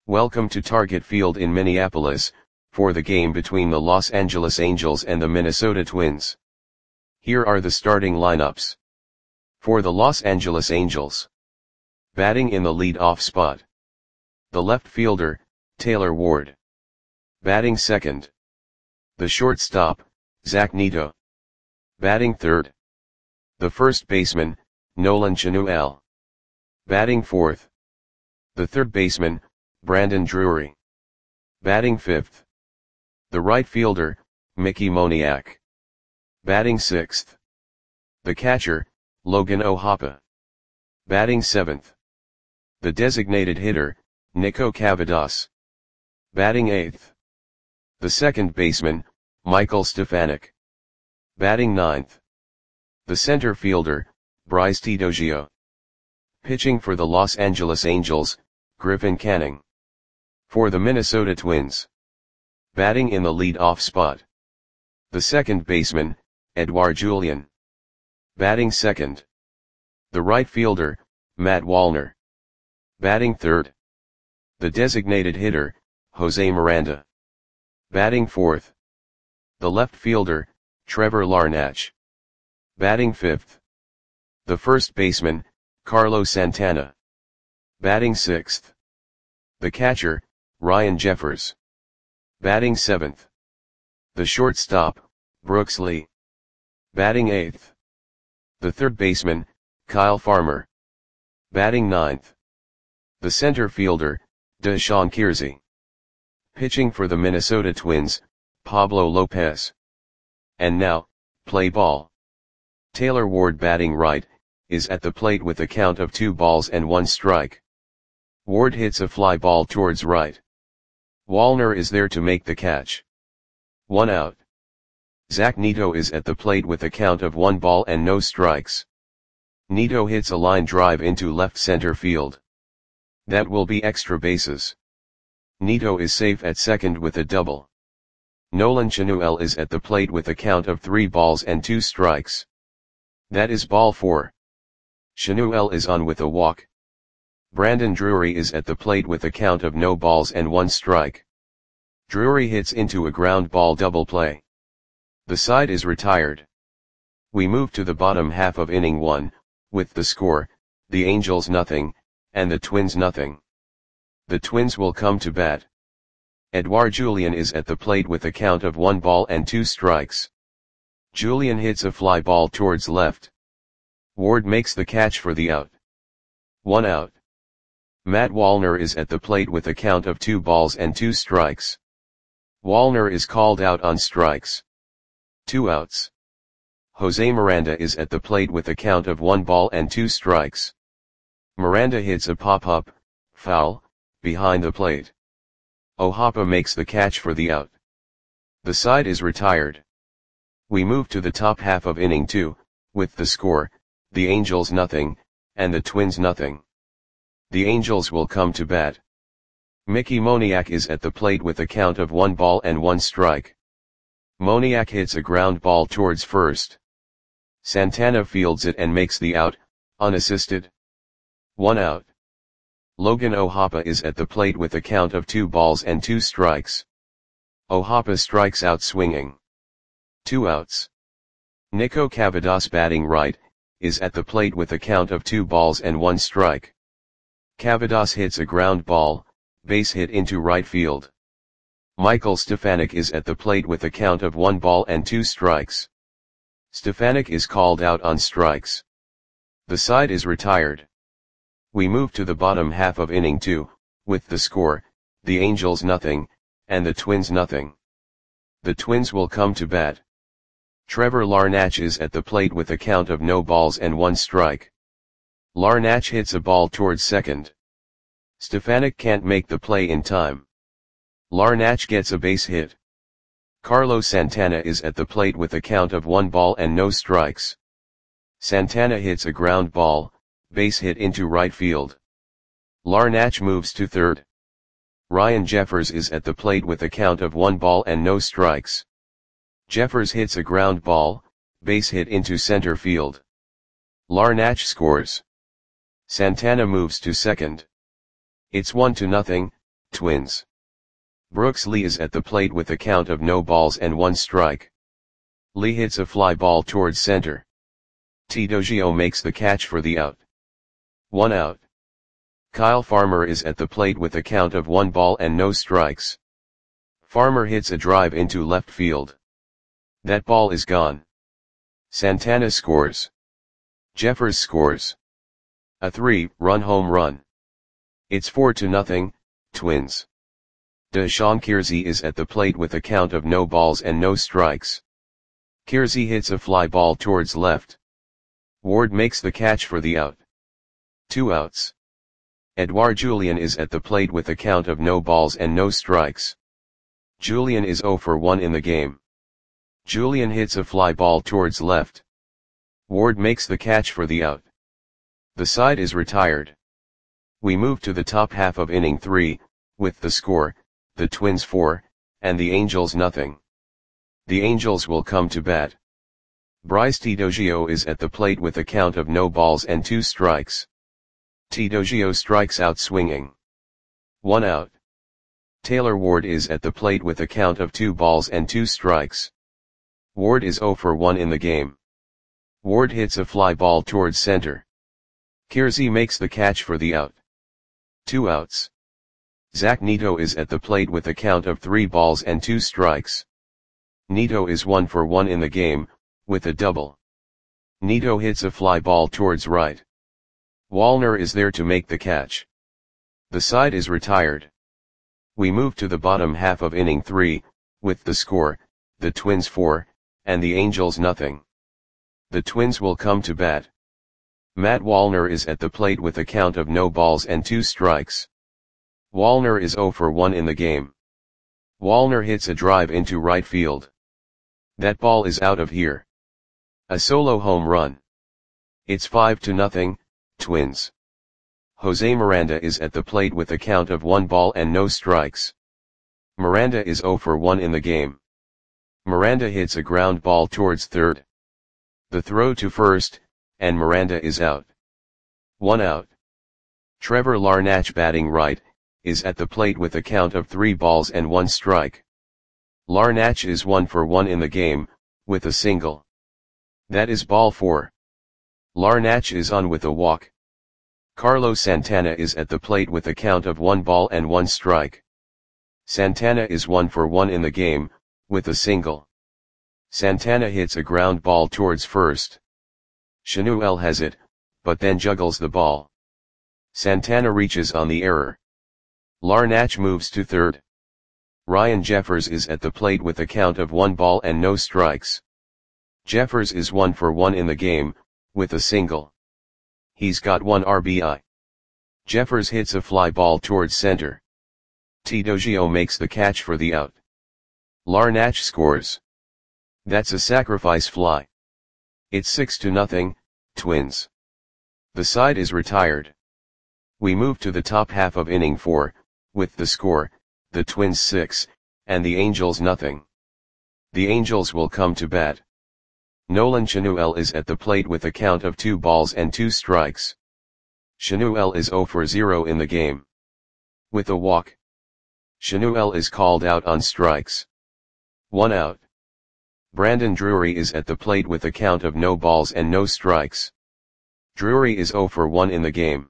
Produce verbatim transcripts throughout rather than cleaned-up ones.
Welcome to Target Field in Minneapolis, for the game between the Los Angeles Angels and the Minnesota Twins. Here are the starting lineups. For the Los Angeles Angels. Batting in the lead-off spot. The left fielder, Taylor Ward. Batting second. The shortstop, Zach Neto. Batting third. The first baseman, Nolan Chanuel. Batting fourth. The third baseman, Brandon Drury. Batting fifth. The right fielder, Mickey Moniak. Batting sixth. The catcher, Logan O'Hoppe. Batting seventh. The designated hitter, Nico Cavadas. Batting eighth. The second baseman, Michael Stefanik. Batting ninth. The center fielder, Bryce Titoggio. Pitching for the Los Angeles Angels, Griffin Canning. For the Minnesota Twins. Batting in the lead-off spot. The second baseman, Edouard Julien. Batting second. The right fielder, Matt Wallner. Batting third. The designated hitter, Jose Miranda. Batting fourth. The left fielder, Trevor Larnach. Batting fifth. The first baseman, Carlos Santana. Batting sixth. The catcher, Ryan Jeffers. Batting seventh. The shortstop, Brooks Lee. Batting eighth. The third baseman, Kyle Farmer. Batting ninth. The center fielder, Deshaun Kiersey. Pitching for the Minnesota Twins, Pablo Lopez. And now, play ball. Taylor Ward batting right, is at the plate with a count of two balls and one strike. Ward hits a fly ball towards right. Wallner is there to make the catch. One out. Zach Neto is at the plate with a count of one ball and no strikes. Neto hits a line drive into left center field. That will be extra bases. Neto is safe at second with a double. Nolan Chanuel is at the plate with a count of three balls and two strikes. That is ball four. Chanuel is on with a walk. Brandon Drury is at the plate with a count of no balls and one strike. Drury hits into a ground ball double play. The side is retired. We move to the bottom half of inning one, with the score, the Angels nothing, and the Twins nothing. The Twins will come to bat. Edouard Julien is at the plate with a count of one ball and two strikes. Julien hits a fly ball towards left. Ward makes the catch for the out. One out. Matt Wallner is at the plate with a count of two balls and two strikes. Wallner is called out on strikes. Two outs. Jose Miranda is at the plate with a count of one ball and two strikes. Miranda hits a pop-up, foul, behind the plate. O'Hoppe makes the catch for the out. The side is retired. We move to the top half of inning two, with the score, the Angels nothing, and the Twins nothing. The Angels will come to bat. Mickey Moniak is at the plate with a count of one ball and one strike. Moniak hits a ground ball towards first. Santana fields it and makes the out, unassisted. One out. Logan O'Hoppe is at the plate with a count of two balls and two strikes. O'Hoppe strikes out swinging. Two outs. Nico Cavadas batting right, is at the plate with a count of two balls and one strike. Cavadas hits a ground ball, base hit into right field. Michael Stefanik is at the plate with a count of one ball and two strikes. Stefanik is called out on strikes. The side is retired. We move to the bottom half of inning two, with the score, the Angels nothing, and the Twins nothing. The Twins will come to bat. Trevor Larnach is at the plate with a count of no balls and one strike. Larnach hits a ball towards second. Stefanik can't make the play in time. Larnach gets a base hit. Carlos Santana is at the plate with a count of one ball and no strikes. Santana hits a ground ball, base hit into right field. Larnach moves to third. Ryan Jeffers is at the plate with a count of one ball and no strikes. Jeffers hits a ground ball, base hit into center field. Larnach scores. Santana moves to second. It's one to nothing, Twins. Brooks Lee is at the plate with a count of no balls and one strike. Lee hits a fly ball towards center. Titoggio makes the catch for the out. One out. Kyle Farmer is at the plate with a count of one ball and no strikes. Farmer hits a drive into left field. That ball is gone. Santana scores. Jeffers scores. A three-run home run. It's four to nothing, Twins. Deshaun Kiersey is at the plate with a count of no balls and no strikes. Kiersey hits a fly ball towards left. Ward makes the catch for the out. Two outs. Edouard Julien is at the plate with a count of no balls and no strikes. Julien is zero for one in the game. Julien hits a fly ball towards left. Ward makes the catch for the out. The side is retired. We move to the top half of inning three, with the score, the Twins four, and the Angels nothing. The Angels will come to bat. Bryce Titoggio is at the plate with a count of no balls and two strikes. Titoggio strikes out swinging. One out. Taylor Ward is at the plate with a count of two balls and two strikes. Ward is zero for one in the game. Ward hits a fly ball towards center. Kiersey makes the catch for the out. Two outs. Zach Neto is at the plate with a count of three balls and two strikes. Neto is one for one in the game, with a double. Neto hits a fly ball towards right. Wallner is there to make the catch. The side is retired. We move to the bottom half of inning three, with the score, the Twins four, and the Angels nothing. The Twins will come to bat. Matt Wallner is at the plate with a count of no balls and two strikes. Wallner is zero for one in the game. Wallner hits a drive into right field. That ball is out of here. A solo home run. It's five to nothing, Twins. Jose Miranda is at the plate with a count of one ball and no strikes. Miranda is zero for one in the game. Miranda hits a ground ball towards third. The throw to first, and Miranda is out. One out. Trevor Larnach, batting right, is at the plate with a count of three balls and one strike. Larnach is one for one in the game, with a single. That is ball four. Larnach is on with a walk. Carlos Santana is at the plate with a count of one ball and one strike. Santana is one for one in the game, with a single. Santana hits a ground ball towards first. Chanuel has it, but then juggles the ball. Santana reaches on the error. Larnach moves to third. Ryan Jeffers is at the plate with a count of one ball and no strikes. Jeffers is one for one in the game, with a single. He's got one R B I. Jeffers hits a fly ball towards center. Titoggio makes the catch for the out. Larnach scores. That's a sacrifice fly. It's six to nothing, Twins. The side is retired. We move to the top half of inning four, with the score, the Twins six, and the Angels nothing. The Angels will come to bat. Nolan Chanuel is at the plate with a count of two balls and two strikes. Chanuel is zero for zero in the game. With a walk. Chanuel is called out on strikes. One out. Brandon Drury is at the plate with a count of no balls and no strikes. Drury is zero for one in the game.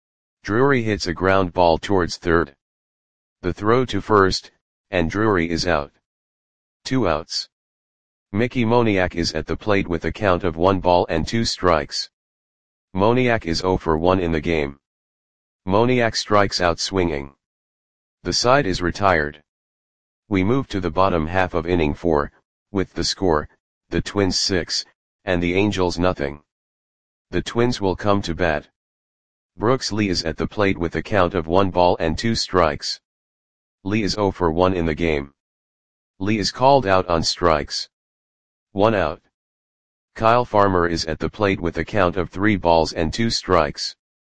Drury hits a ground ball towards third. The throw to first, and Drury is out. Two outs. Mickey Moniak is at the plate with a count of one ball and two strikes. Moniak is zero for one in the game. Moniak strikes out swinging. The side is retired. We move to the bottom half of inning four, with the score, the Twins six, and the Angels nothing. The Twins will come to bat. Brooks Lee is at the plate with a count of one ball and two strikes. Lee is zero for one in the game. Lee is called out on strikes. One out. Kyle Farmer is at the plate with a count of three balls and two strikes.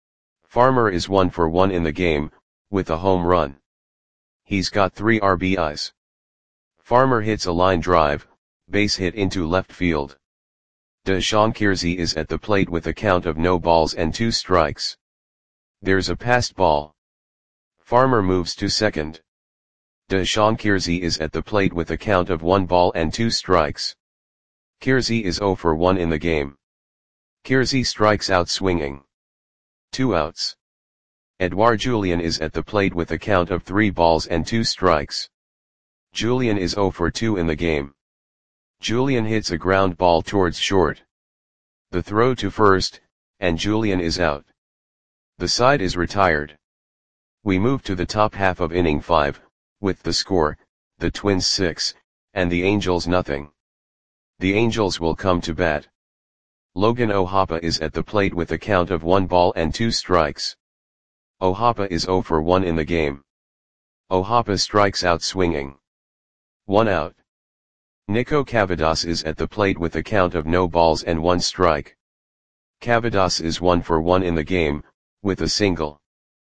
Farmer is one for one in the game, with a home run. He's got three R B Is. Farmer hits a line drive, base hit into left field. Deshaun Kiersey is at the plate with a count of no balls and two strikes. There's a passed ball. Farmer moves to second. Dashawn Kierzy is at the plate with a count of one ball and two strikes. Kierzy is zero for one in the game. Kierzy strikes out swinging. Two outs. Edouard Julien is at the plate with a count of three balls and two strikes. Julien is zero for two in the game. Julien hits a ground ball towards short. The throw to first, and Julien is out. The side is retired. We move to the top half of inning five, with the score, the Twins six, and the Angels nothing. The Angels will come to bat. Logan O'Hoppe is at the plate with a count of one ball and two strikes. O'Hoppe is zero for one in the game. O'Hoppe strikes out swinging. One out. Nico Cavadas is at the plate with a count of no balls and one strike. Cavadas is one for one in the game, with a single.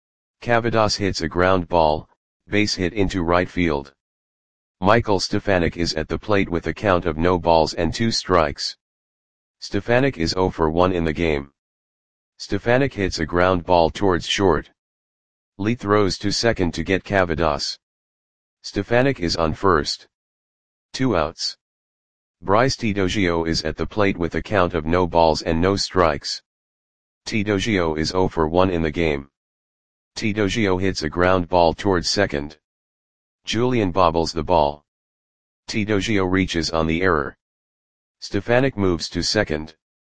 Cavadas hits a ground ball, base hit into right field. Michael Stefanic is at the plate with a count of no balls and two strikes. Stefanic is zero for one in the game. Stefanic hits a ground ball towards short. Lee throws to second to get Cavadas. Stefanic is on first. Two outs. Bryce Titoggio is at the plate with a count of no balls and no strikes. Titoggio is zero for one in the game. Titoggio hits a ground ball towards second. Julien bobbles the ball. Titoggio reaches on the error. Stefanic moves to second.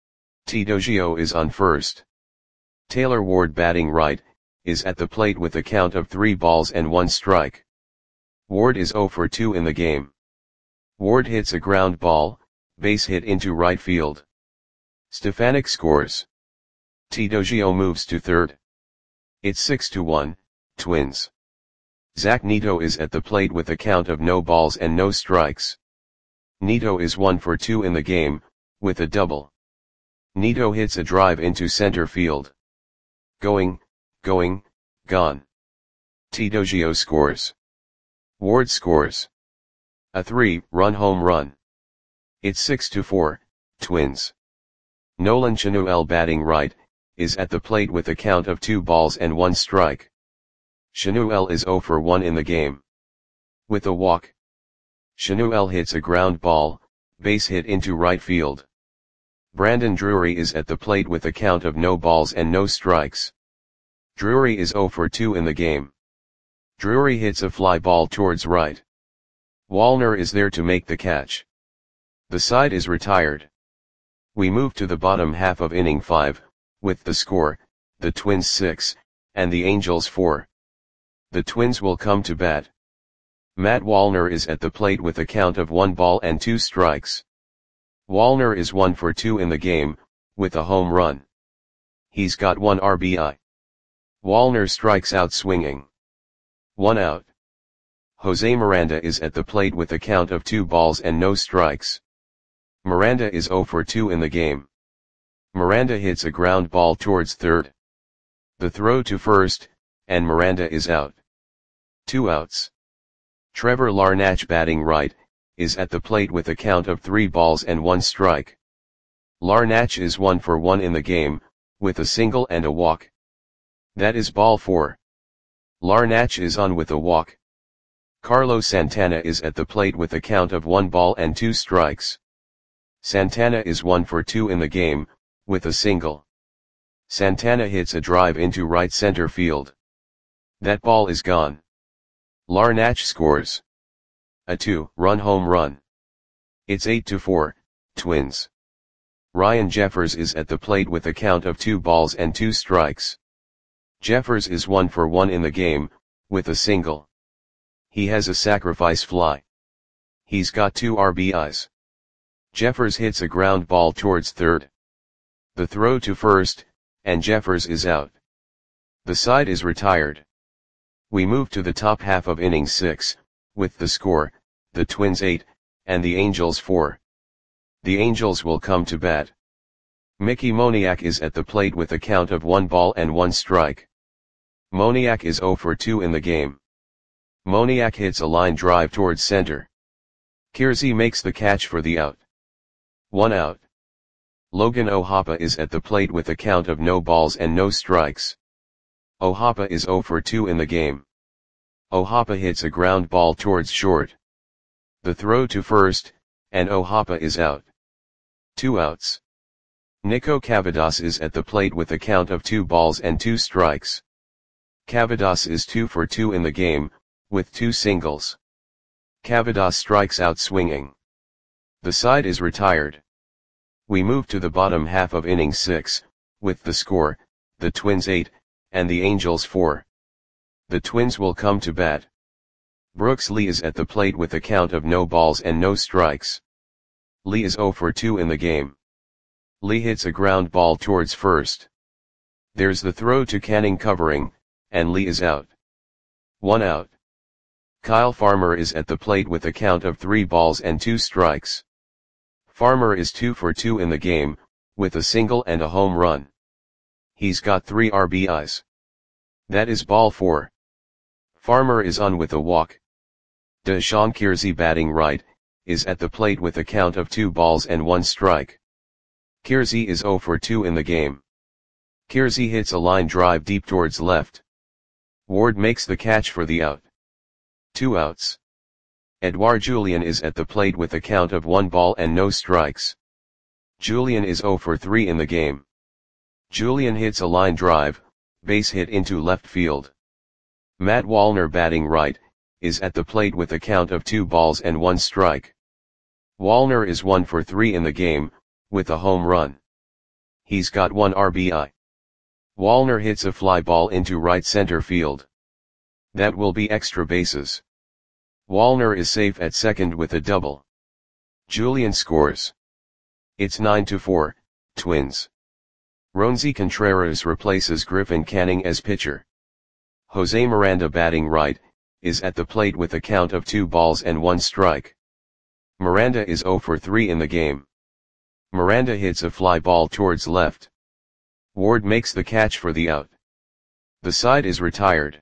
Titoggio is on first. Taylor Ward, batting right, is at the plate with a count of three balls and one strike. Ward is zero for two in the game. Ward hits a ground ball, base hit into right field. Stefanic scores. Titoggio moves to third. It's six to one, Twins. Zach Neto is at the plate with a count of no balls and no strikes. Neto is one for two in the game, with a double. Neto hits a drive into center field. Going, going, gone. Titoggio scores. Ward scores. A three-run home run. It's six to four, Twins. Nolan Chanuel, batting right, is at the plate with a count of two balls and one strike. Chanuel is zero for one in the game. With a walk. Chanuel hits a ground ball, base hit into right field. Brandon Drury is at the plate with a count of no balls and no strikes. Drury is zero for two in the game. Drury hits a fly ball towards right. Wallner is there to make the catch. The side is retired. We move to the bottom half of inning five, with the score, the Twins six, and the Angels four. The Twins will come to bat. Matt Wallner is at the plate with a count of one ball and two strikes. Wallner is one for two in the game, with a home run. He's got one R B I. Wallner strikes out swinging. One out. Jose Miranda is at the plate with a count of two balls and no strikes. Miranda is zero for two in the game. Miranda hits a ground ball towards third. The throw to first, and Miranda is out. Two outs. Trevor Larnach, batting right, is at the plate with a count of three balls and one strike. Larnach is one for one in the game, with a single and a walk. That is ball four. Larnach is on with a walk. Carlos Santana is at the plate with a count of one ball and two strikes. Santana is one for two in the game, with a single. Santana hits a drive into right center field. That ball is gone. Larnach scores. A two-run home run. It's eight to four, Twins. Ryan Jeffers is at the plate with a count of two balls and two strikes. Jeffers is one for one in the game, with a single. He has a sacrifice fly. He's got two R B Is. Jeffers hits a ground ball towards third. The throw to first, and Jeffers is out. The side is retired. We move to the top half of inning six, with the score, the Twins eight, and the Angels four. The Angels will come to bat. Mickey Moniak is at the plate with a count of one ball and one strike. Moniak is zero for two in the game. Moniak hits a line drive towards center. Kierzy makes the catch for the out. One out. Logan O'Hoppe is at the plate with a count of no balls and no strikes. O'Hoppe is zero for two in the game. Ohapa hits a ground ball towards short. The throw to first, and Ohapa is out. Two outs. Nico Cavadas is at the plate with a count of two balls and two strikes. Cavadas is two for two in the game, with two singles. Cavadas strikes out swinging. The side is retired. We move to the bottom half of inning six, with the score, the Twins eight, and the Angels four. The Twins will come to bat. Brooks Lee is at the plate with a count of no balls and no strikes. Lee is zero for two in the game. Lee hits a ground ball towards first. There's the throw to Canning covering, and Lee is out. One out. Kyle Farmer is at the plate with a count of three balls and two strikes. Farmer is two for two in the game, with a single and a home run. He's got three R B Is. That is ball four. Farmer is on with a walk. Deshaun Kiersey, batting right, is at the plate with a count of two balls and one strike. Kiersey is zero for two in the game. Kiersey hits a line drive deep towards left. Ward makes the catch for the out. Two outs. Edouard Julien is at the plate with a count of one ball and no strikes. Julien is zero for three in the game. Julien hits a line drive, base hit into left field. Matt Wallner, batting right, is at the plate with a count of two balls and one strike. Wallner is one for three in the game, with a home run. He's got one R B I. Wallner hits a fly ball into right center field. That will be extra bases. Wallner is safe at second with a double. Julien scores. It's nine to four, Twins. Roansy Contreras replaces Griffin Canning as pitcher. Jose Miranda, batting right, is at the plate with a count of two balls and one strike. Miranda is zero for three in the game. Miranda hits a fly ball towards left. Ward makes the catch for the out. The side is retired.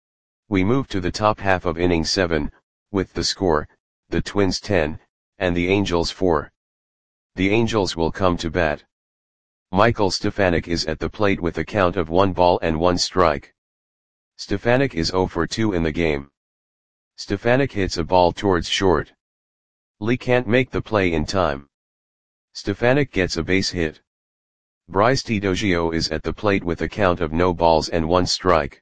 We move to the top half of inning seven, with the score, the Twins ten, and the Angels four. The Angels will come to bat. Michael Stefanik is at the plate with a count of one ball and one strike. Stefanik is zero for two in the game. Stefanik hits a ball towards short. Lee can't make the play in time. Stefanik gets a base hit. Bryce Tidogio is at the plate with a count of no balls and one strike.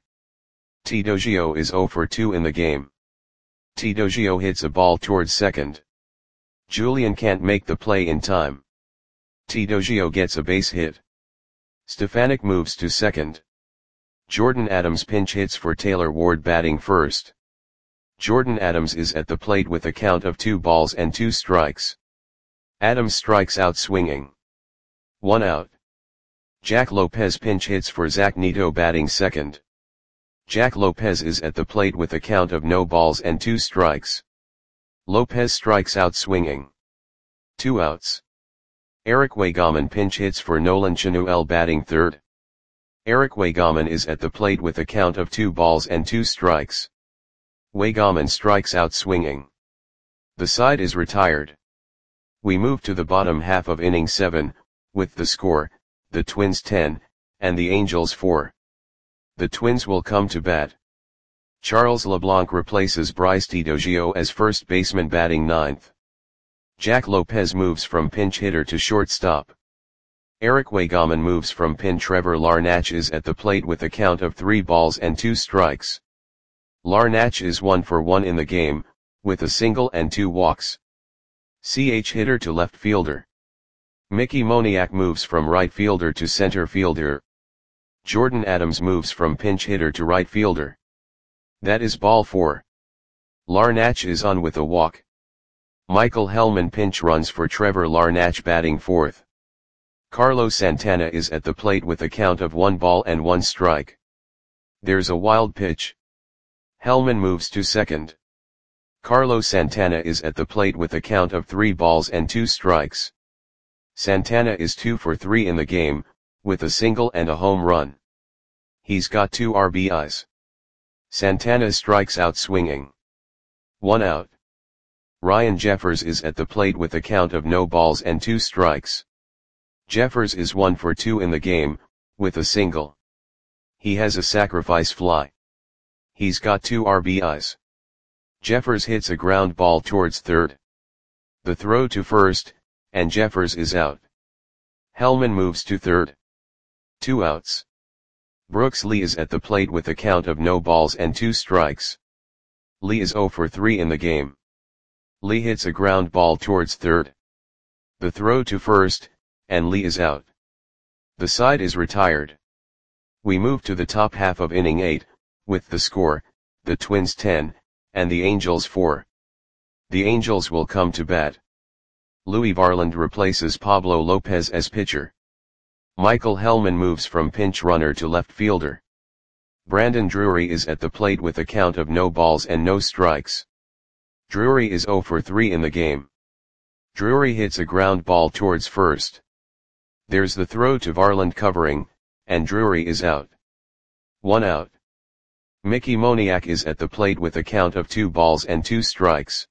Tidogio is zero for two in the game. Tidogio hits a ball towards second. Julien can't make the play in time. Tidogio gets a base hit. Stefanik moves to second. Jordan Adams pinch hits for Taylor Ward, batting first. Jordan Adams is at the plate with a count of two balls and two strikes. Adams strikes out swinging. One out. Jack Lopez pinch hits for Zach Neto, batting second. Jack Lopez is at the plate with a count of no balls and two strikes. Lopez strikes out swinging. Two outs. Eric Waygaman pinch hits for Nolan Chanuel, batting third. Eric Waygaman is at the plate with a count of two balls and two strikes. Waygaman strikes out swinging. The side is retired. We move to the bottom half of inning seven, with the score, the Twins ten, and the Angels four. The Twins will come to bat. Charles LeBlanc replaces Bryce Tidogio as first baseman, batting ninth. Jack Lopez moves from pinch hitter to shortstop. Eric Waygaman moves from pin. Trevor Larnach is at the plate with a count of three balls and two strikes. Larnach is one for one in the game, with a single and two walks. C H hitter to left fielder. Mickey Moniak moves from right fielder to center fielder. Jordan Adams moves from pinch hitter to right fielder. That is ball four. Larnach is on with a walk. Michael Hellman pinch runs for Trevor Larnach, batting fourth. Carlos Santana is at the plate with a count of one ball and one strike. There's a wild pitch. Hellman moves to second. Carlos Santana is at the plate with a count of three balls and two strikes. Santana is two for three in the game, with a single and a home run. He's got two R B Is. Santana strikes out swinging. One out. Ryan Jeffers is at the plate with a count of no balls and two strikes. Jeffers is one for two in the game, with a single. He has a sacrifice fly. He's got two R B Is. Jeffers hits a ground ball towards third. The throw to first, and Jeffers is out. Hellman moves to third. Two outs. Brooks Lee is at the plate with a count of no balls and two strikes. Lee is oh for three in the game. Lee hits a ground ball towards third. The throw to first, and Lee is out. The side is retired. We move to the top half of inning eight, with the score, the Twins ten, and the Angels four. The Angels will come to bat. Louis Varland replaces Pablo Lopez as pitcher. Michael Hellman moves from pinch runner to left fielder. Brandon Drury is at the plate with a count of no balls and no strikes. Drury is oh for three in the game. Drury hits a ground ball towards first. There's the throw to Varland covering, and Drury is out. One out. Mickey Moniak is at the plate with a count of two balls and two strikes.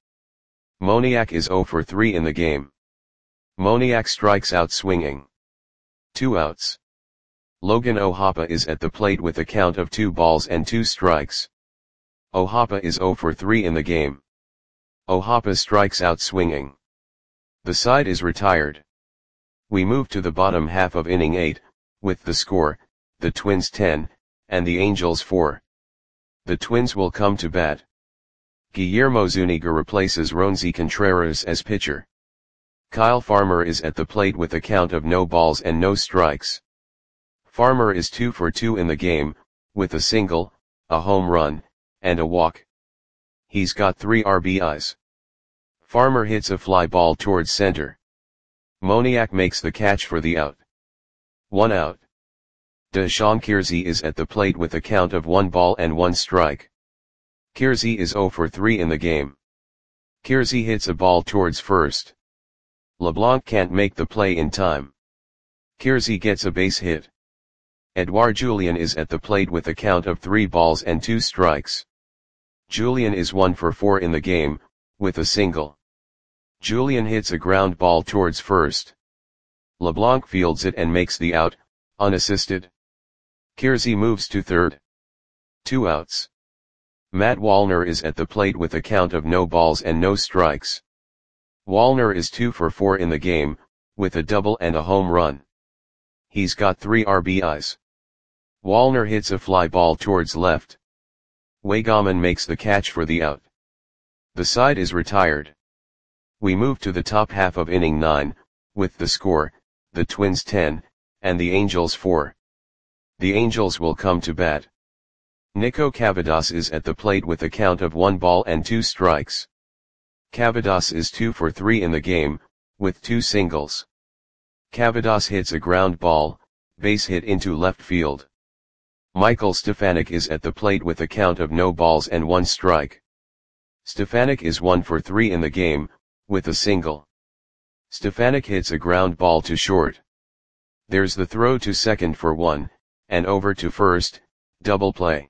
Moniak is oh for three in the game. Moniak strikes out swinging. Two outs. Logan O'Hoppe is at the plate with a count of two balls and two strikes. O'Hoppe is oh for three in the game. O'Hoppe strikes out swinging. The side is retired. We move to the bottom half of inning eight, with the score, the Twins ten, and the Angels four. The Twins will come to bat. Guillermo Zuniga replaces Ronzi Contreras as pitcher. Kyle Farmer is at the plate with a count of no balls and no strikes. Farmer is two for two in the game, with a single, a home run, and a walk. He's got three R B Is. Farmer hits a fly ball towards center. Moniak makes the catch for the out. One out. Deshaun Kiersey is at the plate with a count of one ball and one strike. Kiersey is oh for three in the game. Kiersey hits a ball towards first. LeBlanc can't make the play in time. Kiersey gets a base hit. Edouard Julien is at the plate with a count of three balls and two strikes. Julien is one for four in the game, with a single. Julien hits a ground ball towards first. LeBlanc fields it and makes the out, unassisted. Kiersey moves to third. Two outs. Matt Wallner is at the plate with a count of no balls and no strikes. Wallner is two for four in the game, with a double and a home run. He's got three R B Is. Wallner hits a fly ball towards left. Waygaman makes the catch for the out. The side is retired. We move to the top half of inning nine, with the score, the Twins ten, and the Angels four. The Angels will come to bat. Nico Cavadas is at the plate with a count of one ball and two strikes. Cavadas is two for three in the game, with two singles. Cavadas hits a ground ball, base hit into left field. Michael Stefanik is at the plate with a count of no balls and one strike. Stefanik is one for three in the game, with a single. Stefanik hits a ground ball to short. There's the throw to second for one, and over to first, double play.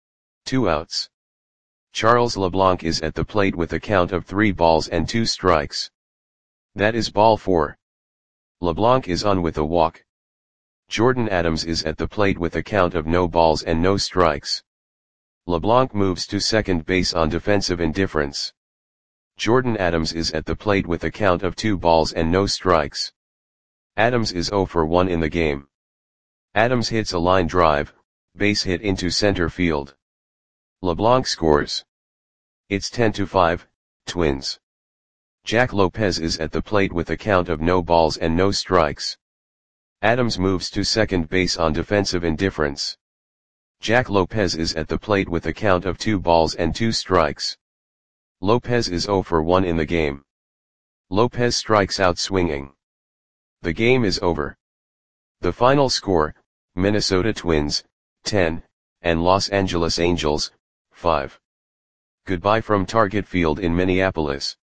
Two outs. Charles LeBlanc is at the plate with a count of three balls and two strikes. That is ball four. LeBlanc is on with a walk. Jordan Adams is at the plate with a count of no balls and no strikes. LeBlanc moves to second base on defensive indifference. Jordan Adams is at the plate with a count of two balls and no strikes. Adams is oh for one in the game. Adams hits a line drive, base hit into center field. LeBlanc scores. It's ten to five, Twins. Jack Lopez is at the plate with a count of no balls and no strikes. Adams moves to second base on defensive indifference. Jack Lopez is at the plate with a count of two balls and two strikes. Lopez is oh for one in the game. Lopez strikes out swinging. The game is over. The final score, Minnesota Twins, ten, and Los Angeles Angels, five. Goodbye from Target Field in Minneapolis.